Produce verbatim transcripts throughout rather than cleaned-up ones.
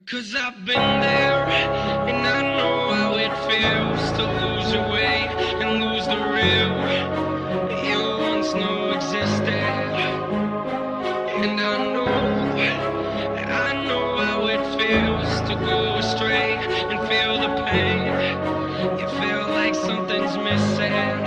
Cause I've been there, and I know how it feels to lose your way and lose the real you once knew existed. And I know, I know how it feels to go astray and feel the pain. You feel like something's missing.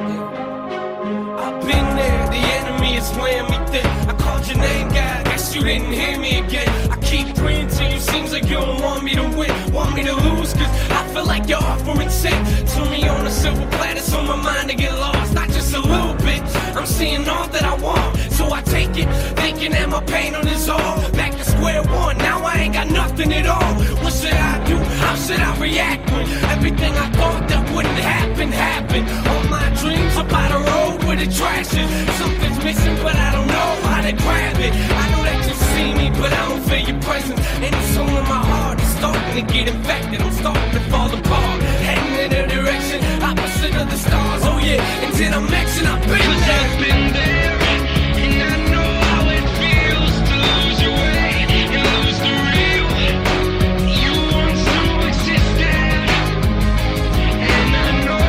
I've been there, the enemy is weighing me thin. I called your name, God, guess you didn't hear me again. I keep praying to you, seems like you don't want me to win, want me to lose, cause I feel like you're offering sin to me on a silver platter, so my mind to get lost, not just a little bit. I'm seeing all that I want, so I take it, thinking that my pain on is all. Back to square one, now I ain't got nothing at all. What should I do? How should I react when everything I thought that wouldn't happen, happened? All my dreams are by the road where the trash is. Something's missing, but I don't know how to grab it. I know that you see me, but I don't feel your presence. And the soul in my heart is starting to get infected. I'm starting to fall apart, heading in a direction opposite of the stars. Oh yeah, until I'm Xing, I've been Cause there. I've been there, and I know how it feels to lose your way and lose the real you once knew existed. And I know,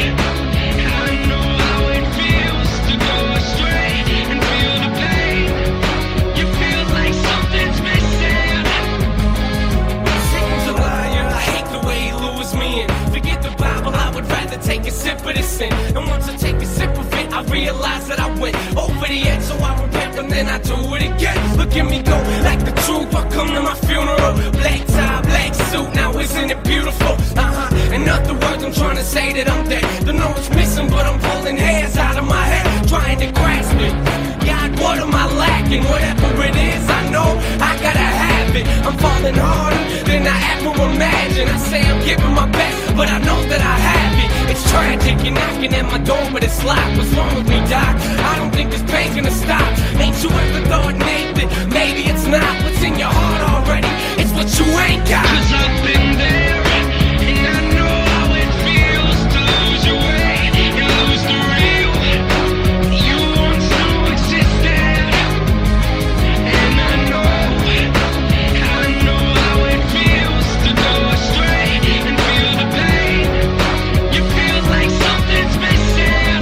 I know how it feels to go astray and feel the pain. You feel like something's missing. Satan's a liar, I hate the way he lures me in. Forget the Bible, I would rather take a sip of this sin. And once I take a sip of it, I realize that I went over the edge. So I repent and then I do it again. Look at me go, like the truth, I come to my funeral. Black tie, black suit, now isn't it beautiful? Uh-huh, in other words, I'm trying to say that I'm dead. The know it's missing, but I'm pulling hairs out of my head, trying to grasp it. God, what am I lacking? Whatever it is, I know I gotta have it. I'm falling harder than I ever imagined. I say I'm giving my best, but I know that I have it. It's tragic, you're knocking at my door, but it's locked. What's wrong with me, Doc? I don't think this pain's gonna stop. Ain't you ever thought, Nathan, maybe it's not what's in your heart already? It's what you ain't got. Cause I've been there, and I know how it feels to lose your way and lose the real you once knew existed. And I know, I know how it feels to go astray and feel the pain. You feel like something's missing.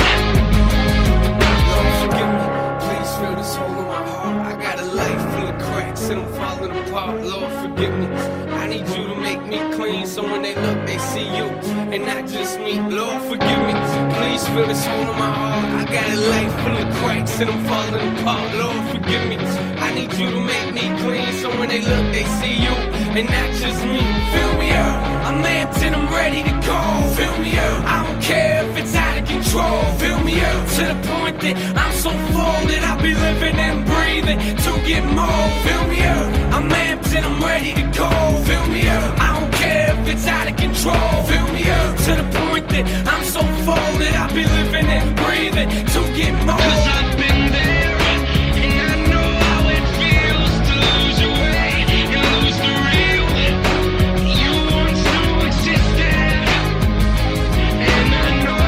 Lord, forgive me. Please fill this hole in my heart. I got a life full of cracks and I'm falling apart. Lord, forgive me. I need you to make me clean so when they look, they see you and not just me. Lord, forgive me. Please fill this hole in my heart. I got a life full of cracks and I'm falling apart. Lord, forgive me. I need you to make me clean so when they look, they see you and not just me. Fill me up. I'm amped and I'm ready to go. Fill me up. I don't care if it's out of control. Fill me up to the point that I'm so full that I'll be living and breathing to get more. Fill me up. I'm amped and I'm ready to go. Fill me up. I don't care if it's out of control. Fill me up to the point that I'm so full that I'll be living and breathing to get more. Cause I've been there, and I know how it feels to lose your way and lose the real you once knew existed. And I know,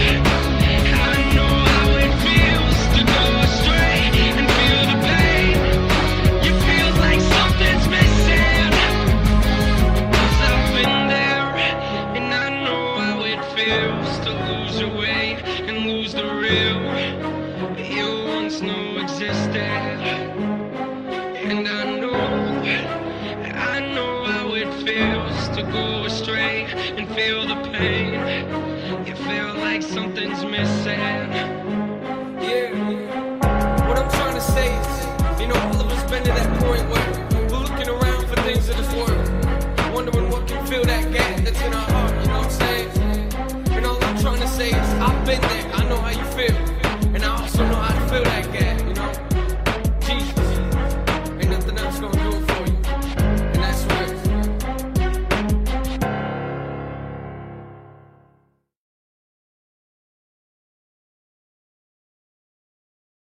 I know how it feels to go astray and feel the pain. You feel like something's missing. Cause I've been there, and I know how it feels to lose your way and lose the real you once knew existed. And I know, I know how it feels to go astray and feel the pain. You feel like something's missing.